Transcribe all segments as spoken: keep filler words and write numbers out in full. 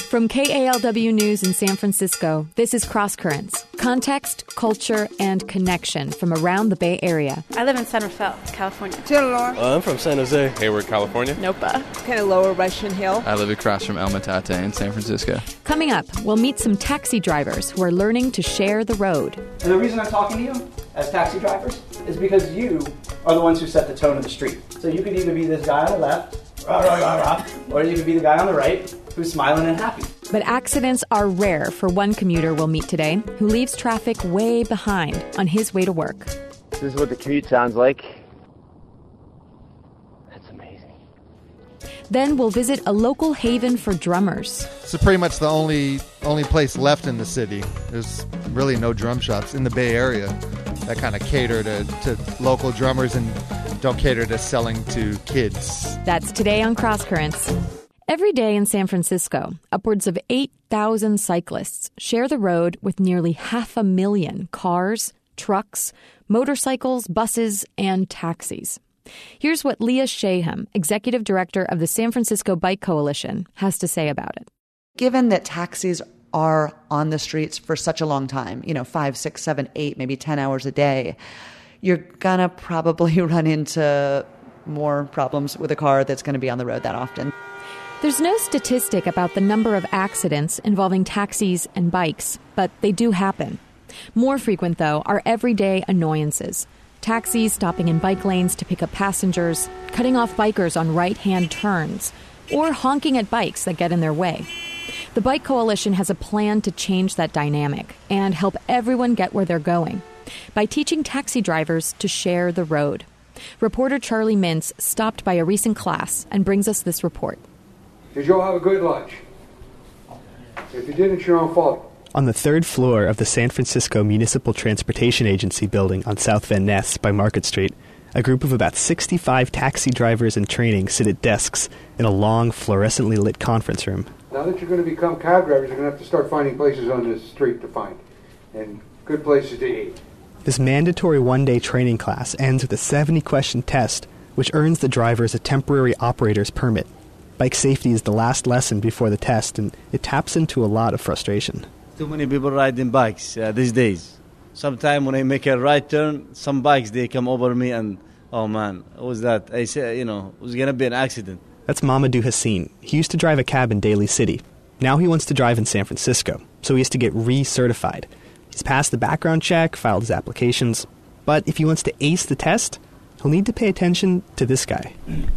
From K A L W News in San Francisco, this is Cross Currents. Context, culture, and connection from around the Bay Area. I live in San Rafael, California. Chillar. Uh, I'm from San Jose. Hayward, California. Nopa. Kind of lower Russian Hill. I live across from El Metate in San Francisco. Coming up, we'll meet some taxi drivers who are learning to share the road. And the reason I'm talking to you as taxi drivers is because you are the ones who set the tone of the street. So you could either be this guy on the left, rah, rah, rah, rah, or you could be the guy on the right who's smiling and happy. But accidents are rare for one commuter we'll meet today who leaves traffic way behind on his way to work. This is what the commute sounds like. That's amazing. Then we'll visit a local haven for drummers. It's pretty much the only only place left in the city. There's really no drum shops in the Bay Area that kind of cater to, to local drummers and don't cater to selling to kids. That's today on Cross Currents. Every day in San Francisco, upwards of eight thousand cyclists share the road with nearly half a million cars, trucks, motorcycles, buses, and taxis. Here's what Leah Shaham, executive director of the San Francisco Bike Coalition, has to say about it. Given that taxis are on the streets for such a long time, you know, five, six, seven, eight, maybe ten hours a day, you're gonna probably run into more problems with a car that's gonna be on the road that often. There's no statistic about the number of accidents involving taxis and bikes, but they do happen. More frequent, though, are everyday annoyances. Taxis stopping in bike lanes to pick up passengers, cutting off bikers on right-hand turns, or honking at bikes that get in their way. The Bike Coalition has a plan to change that dynamic and help everyone get where they're going by teaching taxi drivers to share the road. Reporter Charlie Mintz stopped by a recent class and brings us this report. Did you all have a good lunch? If you didn't, it's your own fault. On the third floor of the San Francisco Municipal Transportation Agency building on South Van Ness by Market Street, a group of about sixty-five taxi drivers in training sit at desks in a long, fluorescently lit conference room. Now that you're going to become cab drivers, you're going to have to start finding places on this street to find, and good places to eat. This mandatory one-day training class ends with a seventy-question test, which earns the drivers a temporary operator's permit. Bike safety is the last lesson before the test, and it taps into a lot of frustration. Too many people riding bikes uh, these days. Sometimes when I make a right turn, some bikes, they come over me and, oh man, what was that? I say, you know, it was going to be an accident. That's Mamadou Hassin. He used to drive a cab in Daly City. Now he wants to drive in San Francisco, so he has to get recertified. He's passed the background check, filed his applications, but if he wants to ace the test, he'll need to pay attention to this guy.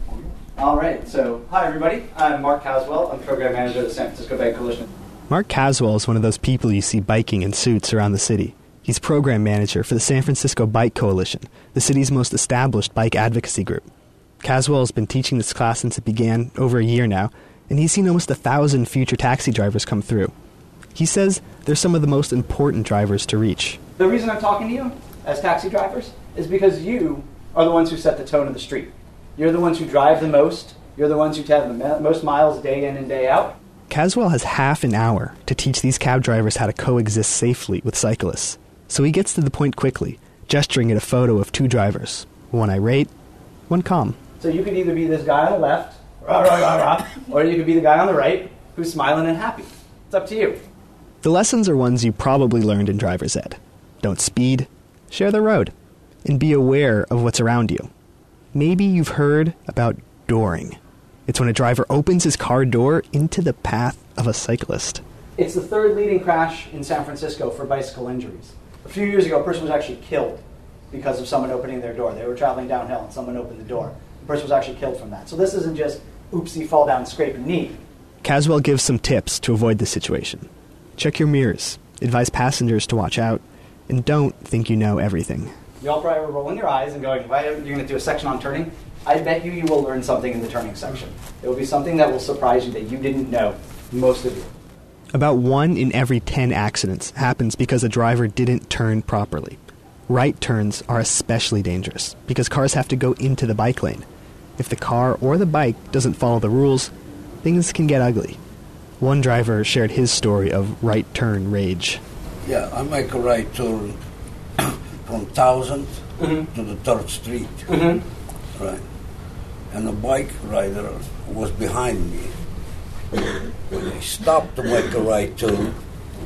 All right, so hi everybody. I'm Mark Caswell. I'm program manager of the San Francisco Bike Coalition. Mark Caswell is one of those people you see biking in suits around the city. He's program manager for the San Francisco Bike Coalition, the city's most established bike advocacy group. Caswell has been teaching this class since it began over a year now, and he's seen almost a thousand future taxi drivers come through. He says they're some of the most important drivers to reach. The reason I'm talking to you as taxi drivers is because you are the ones who set the tone of the street. You're the ones who drive the most. You're the ones who have the most miles day in and day out. Caswell has half an hour to teach these cab drivers how to coexist safely with cyclists. So he gets to the point quickly, gesturing at a photo of two drivers, one irate, one calm. So you could either be this guy on the left, rah, rah, rah, rah, or you could be the guy on the right who's smiling and happy. It's up to you. The lessons are ones you probably learned in driver's ed. Don't speed, share the road, and be aware of what's around you. Maybe you've heard about dooring. It's when a driver opens his car door into the path of a cyclist. It's the third leading crash in San Francisco for bicycle injuries. A few years ago, a person was actually killed because of someone opening their door. They were traveling downhill and someone opened the door. The person was actually killed from that. So this isn't just, oopsie, fall down, scrape a knee. Caswell gives some tips to avoid this situation. Check your mirrors, advise passengers to watch out, and don't think you know everything. You all probably were rolling your eyes and going, why are you going to do a section on turning? I bet you you will learn something in the turning section. It will be something that will surprise you that you didn't know, most of you. About one in every ten accidents happens because a driver didn't turn properly. Right turns are especially dangerous because cars have to go into the bike lane. If the car or the bike doesn't follow the rules, things can get ugly. One driver shared his story of right turn rage. Yeah, I make a right turn from Thousand mm-hmm. to the third Street. Mm-hmm. Right. And a bike rider was behind me. he stopped to make a right turn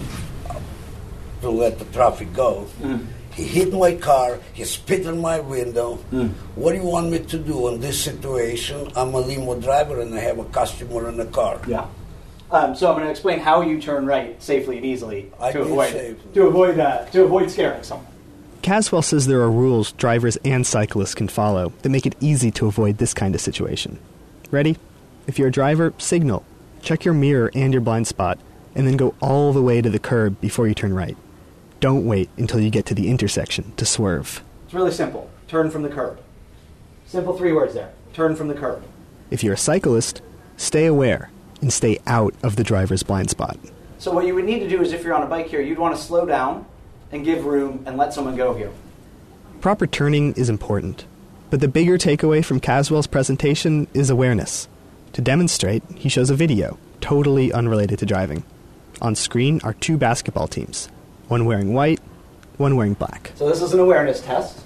to let the traffic go. Mm. He hit my car. He spit in my window. Mm. What do you want me to do in this situation? I'm a limo driver and I have a customer in the car. Yeah. Um, so I'm going to explain how you turn right safely and easily I to did avoid safely. to avoid uh, to avoid scaring someone. Caswell says there are rules drivers and cyclists can follow that make it easy to avoid this kind of situation. Ready? If you're a driver, signal. Check your mirror and your blind spot, and then go all the way to the curb before you turn right. Don't wait until you get to the intersection to swerve. It's really simple. Turn from the curb. Simple three words there. Turn from the curb. If you're a cyclist, stay aware and stay out of the driver's blind spot. So what you would need to do is, if you're on a bike here, you'd want to slow down and give room and let someone go here. Proper turning is important, but the bigger takeaway from Caswell's presentation is awareness. To demonstrate, he shows a video, totally unrelated to driving. On screen are two basketball teams, one wearing white, one wearing black. So this is an awareness test.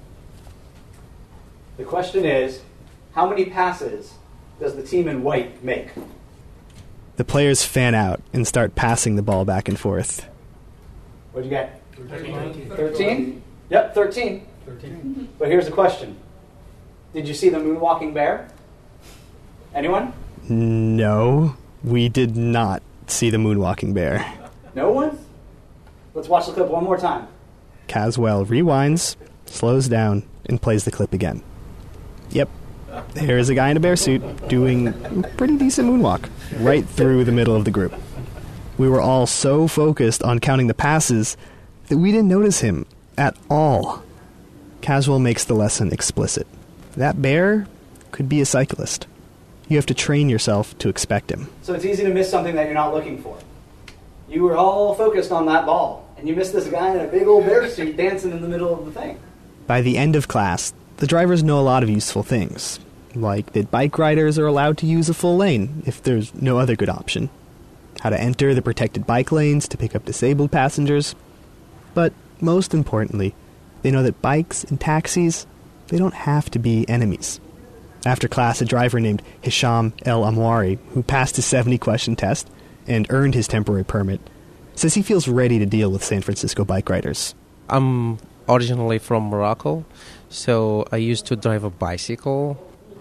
The question is, how many passes does the team in white make? The players fan out and start passing the ball back and forth. What'd you get? thirteen. thirteen? Yep, thirteen. thirteen. But here's the question. Did you see the moonwalking bear? Anyone? No, we did not see the moonwalking bear. No one? Let's watch the clip one more time. Caswell rewinds, slows down, and plays the clip again. Yep, there is a guy in a bear suit doing a pretty decent moonwalk right through the middle of the group. We were all so focused on counting the passes that we didn't notice him at all. Caswell makes the lesson explicit. That bear could be a cyclist. You have to train yourself to expect him. So it's easy to miss something that you're not looking for. You were all focused on that ball, and you missed this guy in a big old bear suit dancing in the middle of the thing. By the end of class, the drivers know a lot of useful things, like that bike riders are allowed to use a full lane if there's no other good option, how to enter the protected bike lanes to pick up disabled passengers. But most importantly, they know that bikes and taxis, they don't have to be enemies. After class, a driver named Hisham El Amwari, who passed his seventy-question test and earned his temporary permit, says he feels ready to deal with San Francisco bike riders. I'm originally from Morocco, so I used to drive a bicycle,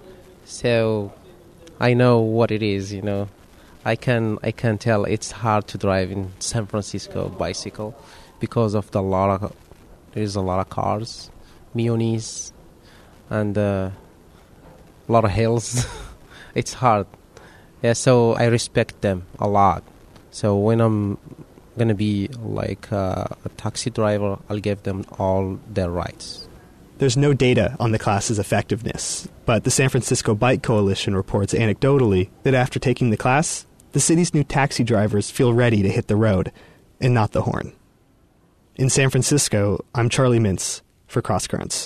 so I know what it is, you know. I can I can tell it's hard to drive in San Francisco bicycle because of the lot of, there's a lot of cars, Mionis, and uh, a lot of hills. It's hard. Yeah, so I respect them a lot. So when I'm going to be like uh, a taxi driver, I'll give them all their rights. There's no data on the class's effectiveness, but the San Francisco Bike Coalition reports anecdotally that after taking the class, the city's new taxi drivers feel ready to hit the road and not the horn. In San Francisco, I'm Charlie Mintz for Cross Currents.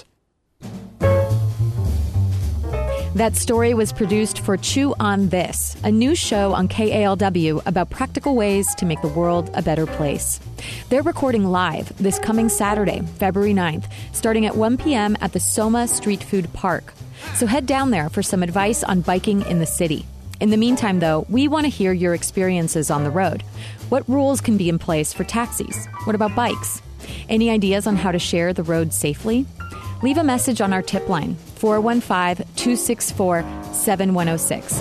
That story was produced for Chew on This, a new show on K A L W about practical ways to make the world a better place. They're recording live this coming Saturday, February ninth, starting at one p.m. at the Soma Street Food Park. So head down there for some advice on biking in the city. In the meantime, though, we want to hear your experiences on the road. What rules can be in place for taxis? What about bikes? Any ideas on how to share the road safely? Leave a message on our tip line, four one five, two six four, seven one zero six.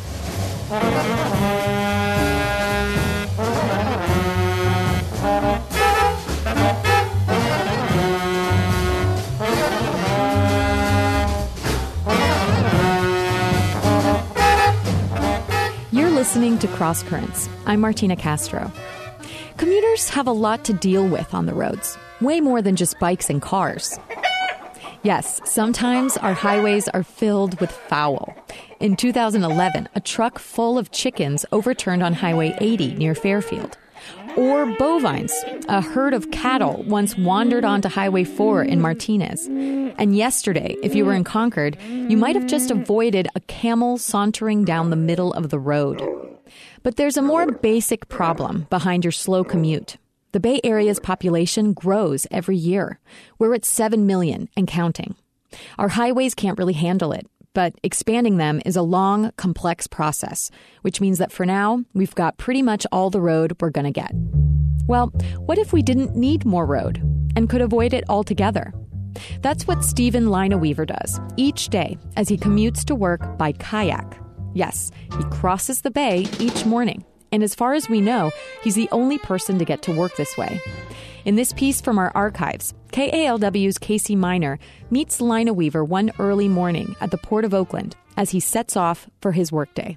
You're listening to Cross Currents. I'm Martina Castro. Commuters have a lot to deal with on the roads, way more than just bikes and cars. Yes, sometimes our highways are filled with foul. In two thousand eleven, a truck full of chickens overturned on Highway eighty near Fairfield. Or bovines. A herd of cattle once wandered onto Highway four in Martinez. And yesterday, if you were in Concord, you might have just avoided a camel sauntering down the middle of the road. But there's a more basic problem behind your slow commute. The Bay Area's population grows every year. We're at seven million and counting. Our highways can't really handle it. but expanding them is a long, complex process, which means that for now, we've got pretty much all the road we're going to get. Well, what if we didn't need more road and could avoid it altogether? That's what Stephen Lineweaver does each day as he commutes to work by kayak. Yes, he crosses the bay each morning. And as far as we know, he's the only person to get to work this way. In this piece from our archives, K A L W's Casey Miner meets Lineweaver one early morning at the Port of Oakland as he sets off for his workday.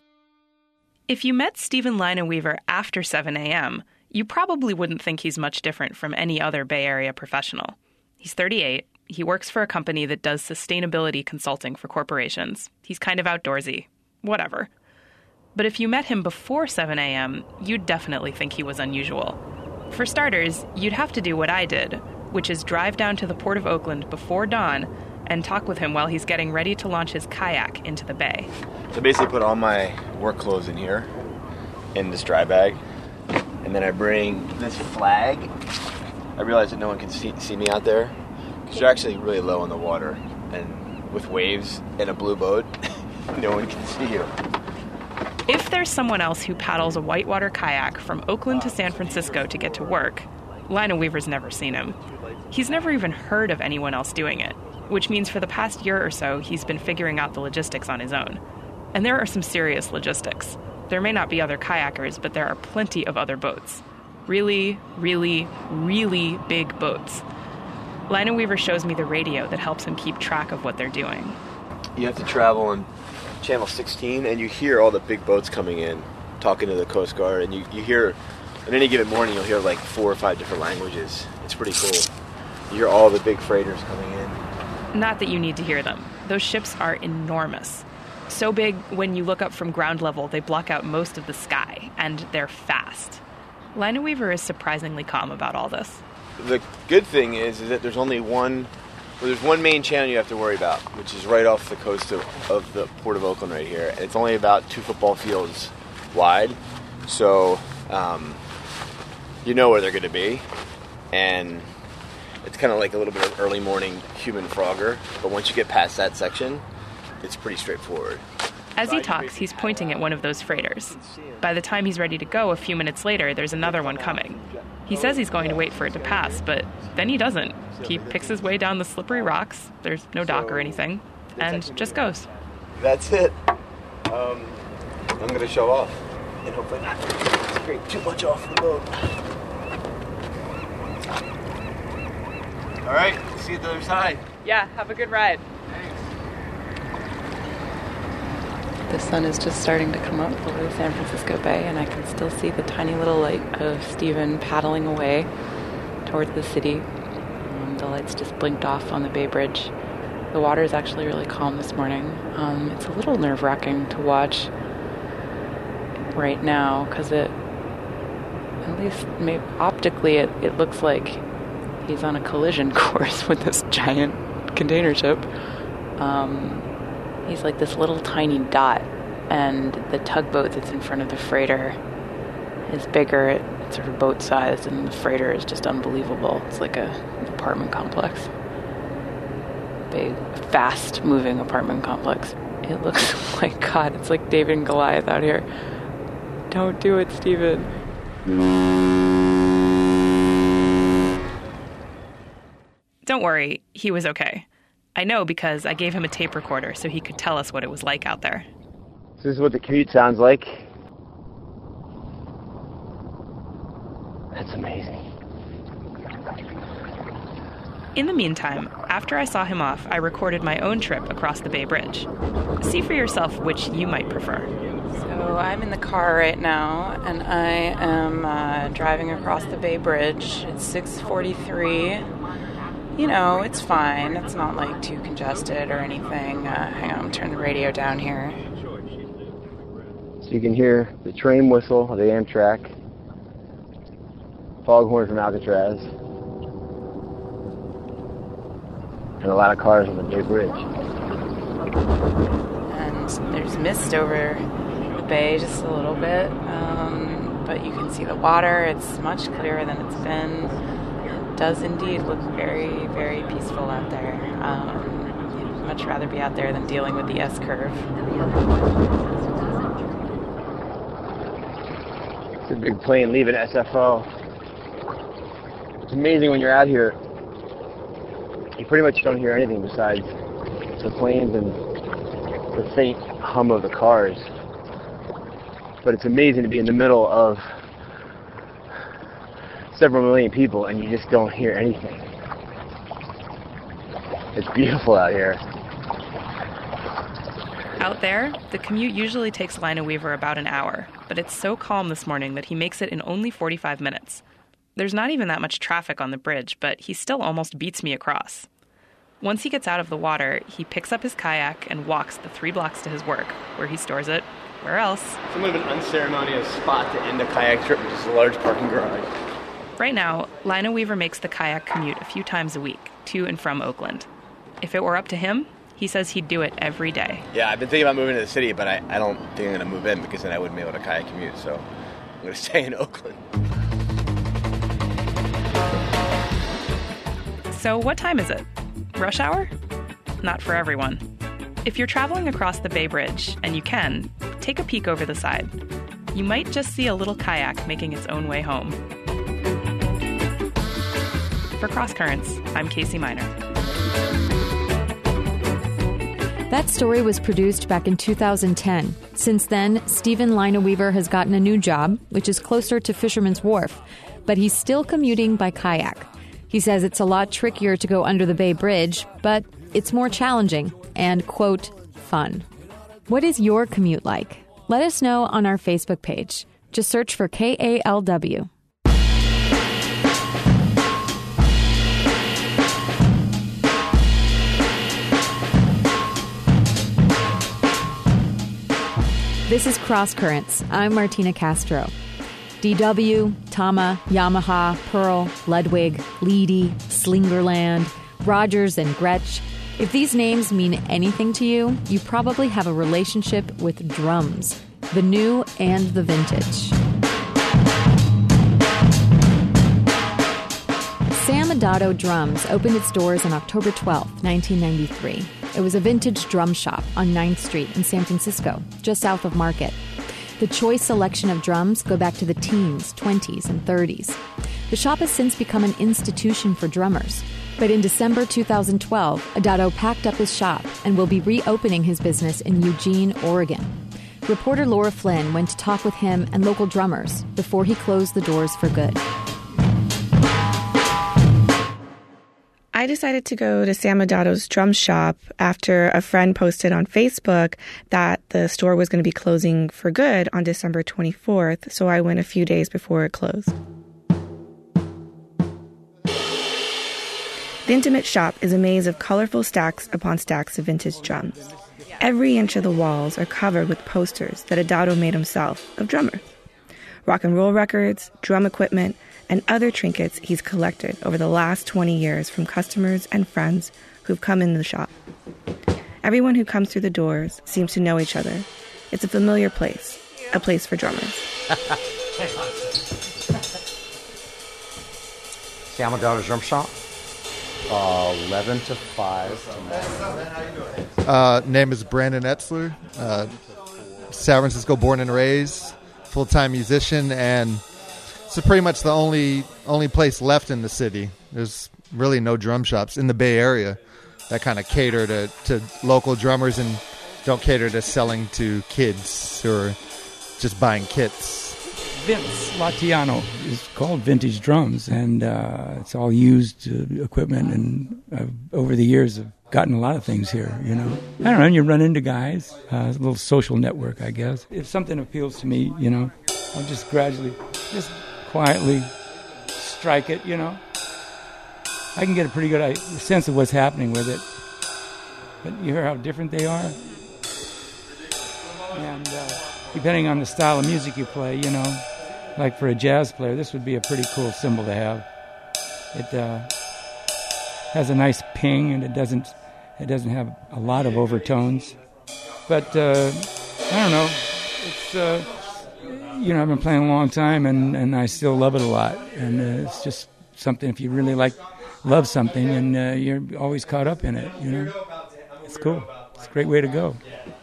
If you met Stephen Lineweaver after seven a.m., you probably wouldn't think he's much different from any other Bay Area professional. He's thirty-eight. He works for a company that does sustainability consulting for corporations. He's kind of outdoorsy. Whatever. But if you met him before seven a.m., you'd definitely think he was unusual. For starters, you'd have to do what I did, which is drive down to the Port of Oakland before dawn and talk with him while he's getting ready to launch his kayak into the bay. So basically put all my work clothes in here, in this dry bag, and then I bring this flag. I realize that no one can see, see me out there, because you're actually really low in the water, and with waves in a blue boat, no one can see you. If there's someone else who paddles a whitewater kayak from Oakland to San Francisco to get to work, Lineweaver's never seen him. He's never even heard of anyone else doing it, which means for the past year or so, he's been figuring out the logistics on his own. And there are some serious logistics. There may not be other kayakers, but there are plenty of other boats. Really, really, really big boats. Lineweaver shows me the radio that helps him keep track of what they're doing. You have to travel on Channel sixteen, and you hear all the big boats coming in, talking to the Coast Guard, and you, you hear, on any given morning, you'll hear like four or five different languages. It's pretty cool. You hear all the big freighters coming in. Not that you need to hear them. Those ships are enormous. So big, when you look up from ground level, they block out most of the sky, and they're fast. Lineweaver is surprisingly calm about all this. The good thing is, is that there's only one, well, there's one main channel you have to worry about, which is right off the coast of, of the Port of Oakland right here. It's only about two football fields wide, so um, you know where they're going to be, and it's kind of like a little bit of early morning human Frogger, but once you get past that section, it's pretty straightforward. As he talks, he's pointing at one of those freighters. By the time he's ready to go, a few minutes later, there's another one coming. He says he's going to wait for it to pass, but then he doesn't. He picks his way down the slippery rocks, there's no dock or anything, and just goes. That's it. Um, I'm going to show off, and hopefully not scrape too much off the boat. All right, see you at the other side. Yeah, have a good ride. The sun is just starting to come up over the San Francisco Bay, and I can still see the tiny little light of Stephen paddling away towards the city. Um, the lights just blinked off on the Bay Bridge. The water is actually really calm this morning. Um, it's a little nerve-wracking to watch right now because it, at least maybe optically, it, it looks like he's on a collision course with this giant container ship. Um, He's like this little tiny dot, and the tugboat that's in front of the freighter is bigger. It's sort of boat sized, and the freighter is just unbelievable. It's like a, an apartment complex. Big, fast moving apartment complex. It looks like God, it's like David and Goliath out here. Don't do it, Stephen. Don't worry, he was okay. I know because I gave him a tape recorder so he could tell us what it was like out there. This is what the commute sounds like. That's amazing. In the meantime, after I saw him off, I recorded my own trip across the Bay Bridge. See for yourself which you might prefer. So I'm in the car right now, and I am uh, driving across the Bay Bridge. It's six forty-three. You know, it's fine. It's not, like, too congested or anything. Uh, hang on, turn the radio down here. So you can hear the train whistle of the Amtrak, foghorn from Alcatraz, and a lot of cars on the Bay Bridge. And there's mist over the bay just a little bit, um, but you can see the water. It's much clearer than it's been. Does indeed look very, very peaceful out there. Um, much rather be out there than dealing with the S-curve. It's a big plane leaving S F O. It's amazing when you're out here, you pretty much don't hear anything besides the planes and the faint hum of the cars. But it's amazing to be in the middle of several million people and you just don't hear anything. It's beautiful out here. Out there, the commute usually takes Lina Weaver about an hour, but it's so calm this morning that he makes it in only forty-five minutes. There's not even that much traffic on the bridge, but he still almost beats me across. Once he gets out of the water, he picks up his kayak and walks the three blocks to his work, where he stores it. Where else? Somewhat of an unceremonious spot to end a kayak trip, which is a large parking garage. Right now, Lina Weaver makes the kayak commute a few times a week, to and from Oakland. If it were up to him, he says he'd do it every day. Yeah, I've been thinking about moving to the city, but I, I don't think I'm going to move in because then I wouldn't be able to kayak commute, so I'm going to stay in Oakland. So what time is it? Rush hour? Not for everyone. If you're traveling across the Bay Bridge, and you can, take a peek over the side. You might just see a little kayak making its own way home. For Cross Currents, I'm Casey Miner. That story was produced back in two thousand ten. Since then, Stephen Lina Weaver has gotten a new job, which is closer to Fisherman's Wharf, but he's still commuting by kayak. He says it's a lot trickier to go under the Bay Bridge, but it's more challenging and, quote, fun. What is your commute like? Let us know on our Facebook page. Just search for K A L W. This is Cross Currents. I'm Martina Castro. D W, Tama, Yamaha, Pearl, Ludwig, Leedy, Slingerland, Rogers, and Gretsch. If these names mean anything to you, you probably have a relationship with drums, the new and the vintage. Sam Adato Drums opened its doors on October twelfth, nineteen ninety-three. It was a vintage drum shop on ninth Street in San Francisco, just south of Market. The choice selection of drums go back to the teens, twenties, and thirties. The shop has since become an institution for drummers. But in December two thousand twelve, Adato packed up his shop and will be reopening his business in Eugene, Oregon. Reporter Laura Flynn went to talk with him and local drummers before he closed the doors for good. I decided to go to Sam Adato's drum shop after a friend posted on Facebook that the store was going to be closing for good on December twenty-fourth, so I went a few days before it closed. The intimate shop is a maze of colorful stacks upon stacks of vintage drums. Every inch of the walls are covered with posters that Adato made himself of drummers. Rock and roll records, drum equipment, and other trinkets he's collected over the last twenty years from customers and friends who've come in the shop. Everyone who comes through the doors seems to know each other. It's a familiar place, a place for drummers. Sam Adato's drum shop, uh, eleven to five. Uh, name is Brandon Etzler, uh, San Francisco born and raised, full-time musician, and it's pretty much the only only place left in the city. There's really no drum shops in the Bay Area that kind of cater to, to local drummers and don't cater to selling to kids or just buying kits. Vince Latiano is called Vintage Drums, and uh, it's all used uh, equipment, and uh, over the years I've gotten a lot of things here, you know. I don't know, and you run into guys, uh, it's a little social network, I guess. If something appeals to me, you know, I'll just gradually, just quietly strike it, you know. I can get a pretty good sense of what's happening with it. But you hear how different they are? And uh, depending on the style of music you play, you know, like for a jazz player, this would be a pretty cool cymbal to have. It uh, has a nice ping, and it doesn't it doesn't have a lot of overtones. But uh, I don't know. It's uh, you know, I've been playing a long time, and, and I still love it a lot. And uh, it's just something, if you really like, love something, and uh, you're always caught up in it, you know. It's cool. It's a great way to go.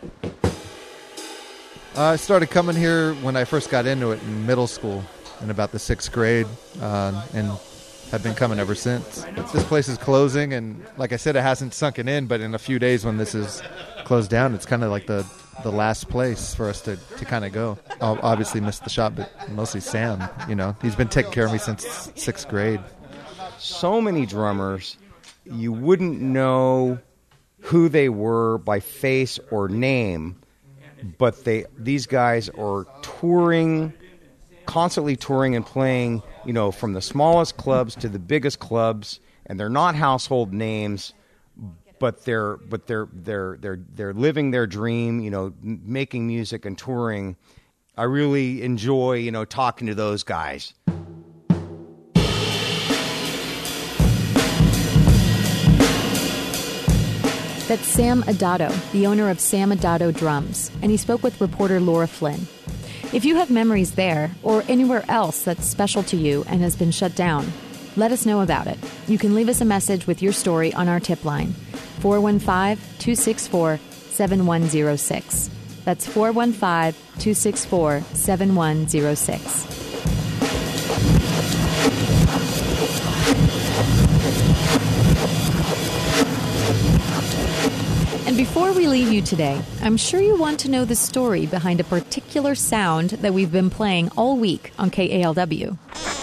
Uh, I started coming here when I first got into it in middle school, in about the sixth grade, uh, and have been coming ever since. This place is closing, and like I said, it hasn't sunken in, but in a few days when this is closed down, it's kind of like the, the last place for us to, to kind of go. I'll obviously miss the shop, but mostly Sam, you know. He's been taking care of me since sixth grade. So many drummers, you wouldn't know who they were by face or name, but they these guys are touring, constantly touring and playing, you know, from the smallest clubs to the biggest clubs, and they're not household names, but they're but they're they're they're they're living their dream, you know, m- making music and touring. I really enjoy, you know, talking to those guys. That's Sam Adato, the owner of Sam Adato Drums, and he spoke with reporter Laura Flynn. If you have memories there or anywhere else that's special to you and has been shut down, let us know about it. You can leave us a message with your story on our tip line, four one five, two six four, seven one zero six. That's four one five, two six four, seven one zero six. And before we leave you today, I'm sure you want to know the story behind a particular sound that we've been playing all week on K A L W.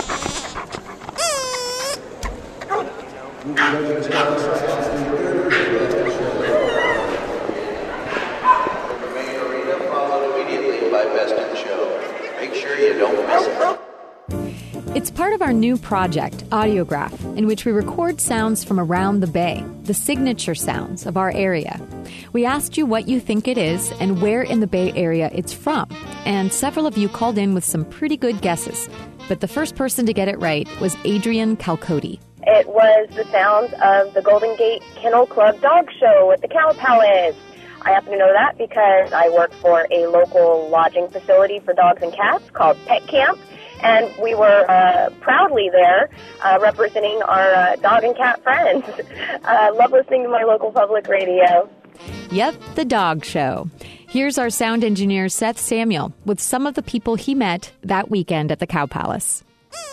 Make sure you don't miss it. It's part of our new project, Audiograph, in which we record sounds from around the Bay, the signature sounds of our area. We asked you what you think it is and where in the Bay Area it's from, and several of you called in with some pretty good guesses. But the first person to get it right was Adrian Calcote. It was the sound of the Golden Gate Kennel Club dog show at the Cow Palace. I happen to know that because I work for a local lodging facility for dogs and cats called Pet Camp. And we were uh, proudly there uh, representing our uh, dog and cat friends. I uh, love listening to my local public radio. Yep, the dog show. Here's our sound engineer, Seth Samuel, with some of the people he met that weekend at the Cow Palace.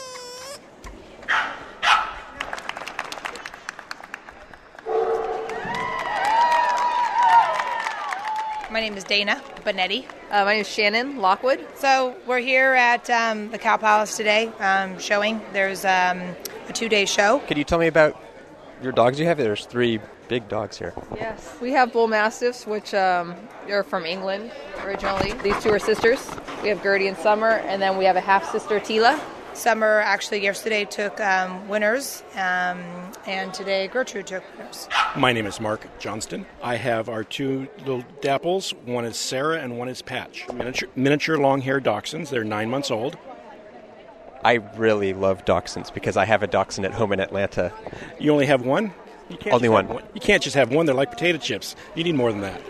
My name is Dana Bonetti. Uh, my name is Shannon Lockwood. So we're here at um, the Cow Palace today um, showing. There's um, a two-day show. Could you tell me about your dogs you have? There's three big dogs here. Yes, we have bull mastiffs, which um, are from England originally. These two are sisters. We have Gertie and Summer, and then we have a half-sister, Tila. Summer actually yesterday took um, winners, um, and today Gertrude took winners. My name is Mark Johnston. I have our two little dapples. One is Sarah and one is Patch. Miniature, miniature long-haired dachshunds. They're nine months old. I really love dachshunds because I have a dachshund at home in Atlanta. You only have one? You can't only one. one. You can't just have one. They're like potato chips. You need more than that.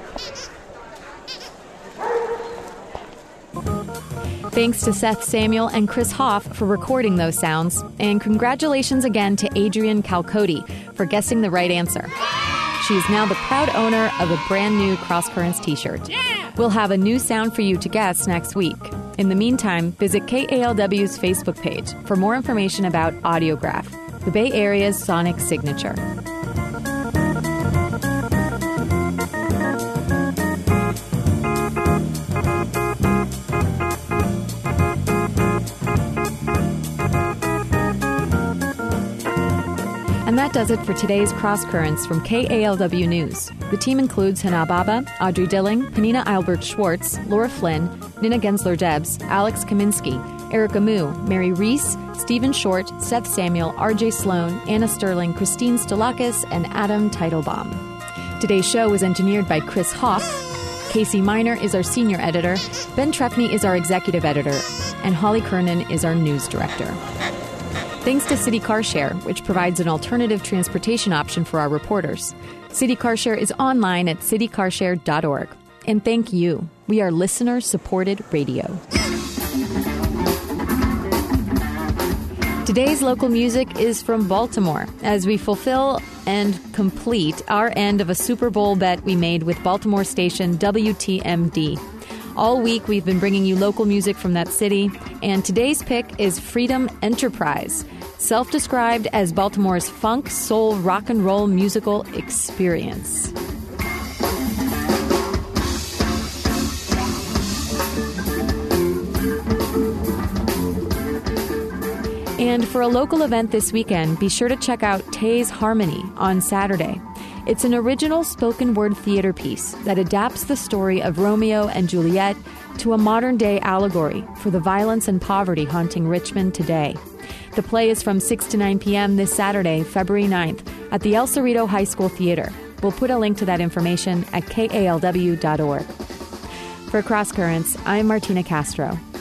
Thanks to Seth Samuel and Chris Hoff for recording those sounds. And congratulations again to Adrian Calcote for guessing the right answer. She is now the proud owner of a brand new Cross Currents t-shirt. Yeah! We'll have a new sound for you to guess next week. In the meantime, visit K A L W's Facebook page for more information about Audiograph, the Bay Area's sonic signature. And that does it for today's Cross Currents from K A L W News. The team includes Hannah Baba, Audrey Dilling, Panina Eilbert-Schwartz, Laura Flynn, Nina Gensler-Debs, Alex Kaminsky, Erica Moo, Mary Reese, Stephen Short, Seth Samuel, R J Sloan, Anna Sterling, Christine Stalakis, and Adam Teitelbaum. Today's show was engineered by Chris Hoff. Casey Miner is our senior editor, Ben Trefny is our executive editor, and Holly Kernan is our news director. Thanks to City Car Share, which provides an alternative transportation option for our reporters. City Car Share is online at city car share dot org. And thank you. We are listener-supported radio. Today's local music is from Baltimore, as we fulfill and complete our end of a Super Bowl bet we made with Baltimore station W T M D. All week, we've been bringing you local music from that city, and today's pick is Freedom Enterprise, self-described as Baltimore's funk, soul, rock and roll musical experience. And for a local event this weekend, be sure to check out Tay's Harmony on Saturday. It's an original spoken word theater piece that adapts the story of Romeo and Juliet to a modern-day allegory for the violence and poverty haunting Richmond today. The play is from six to nine p.m. this Saturday, February ninth, at the El Cerrito High School Theater. We'll put a link to that information at K A L W dot org. For Cross Currents, I'm Martina Castro.